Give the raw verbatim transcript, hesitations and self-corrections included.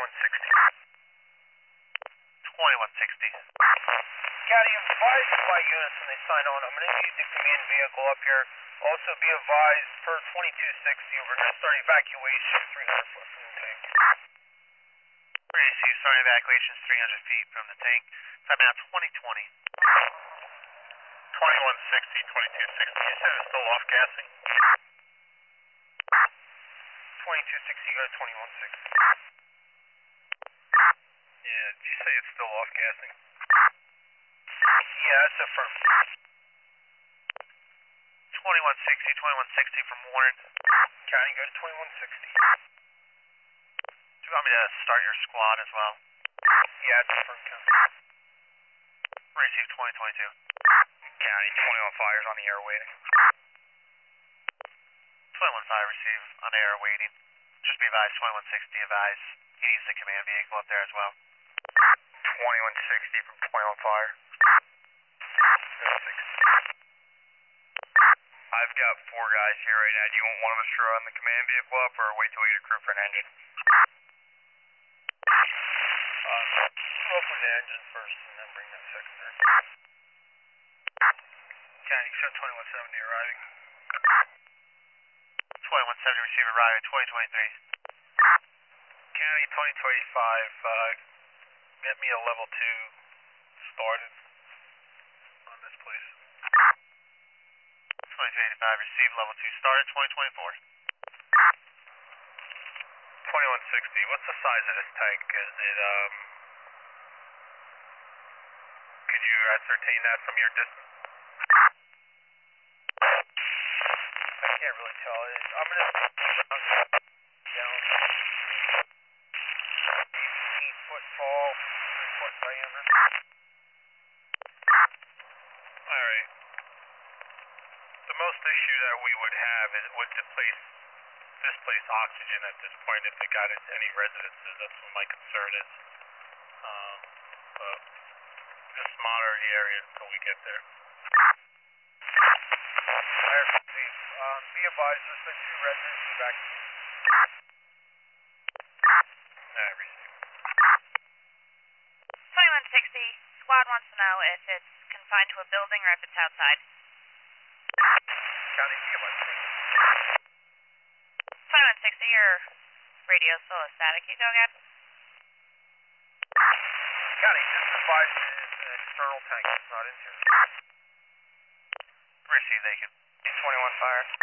twenty-one sixty. twenty-one sixty. County, advised by units when they sign on. I'm going to need the command vehicle up here. Also be advised per twenty-two sixty, we're going to start evacuation three hundred foot from the tank. Receive, starting evacuation is three hundred feet from the tank. Time now twenty twenty. twenty-one sixty, twenty-two sixty. You said it's still off gassing? twenty-two sixty, go to twenty-one sixty. Yeah, did you say it's still off gassing? Yeah, that's affirmed. twenty-one sixty, twenty-one sixty from Warren. County, go to twenty-one sixty. Do you want me to start your squad as well? Yeah, it's affirmed, County. Receive twenty twenty-two. County, twenty-one fires on the air waiting. twenty-one fire receive on air waiting. Just be advised, twenty-one sixty advised. He needs the command vehicle up there as well. twenty-one sixty from twenty-one fire. I've got four guys here right now. Do you want one of us to run the command vehicle up or wait till we get a crew for an engine? Uh, open the engine first and then bring that secondary. County, show twenty-one seventy arriving. twenty-one seventy receiver arriving, twenty twenty-three. County, twenty twenty-five, uh, get me a level two started on this place. twenty-two eighty-five, receive level two started, twenty twenty-four. twenty-one sixty, what's the size of this tank? Is it, um, could you ascertain that from your distance? I can't really tell. I'm going to down eighteen foot tall, three foot diameter. Alright. The most issue that we would have is would displace displace oxygen at this point if it got into any residences. That's what my concern is. Um, but just monitor the area until we get there. Fire receive. Um, be advised, there's been two residents evacuated. Alright, receive. twenty-one sixty, squad wants to know if it's confined to a building or if it's outside. County, be advised. twenty-one sixty, your radio still is static. Can you go again? County, just advised it's an external tank, it's not interior. Receive, they can. twenty-one fire.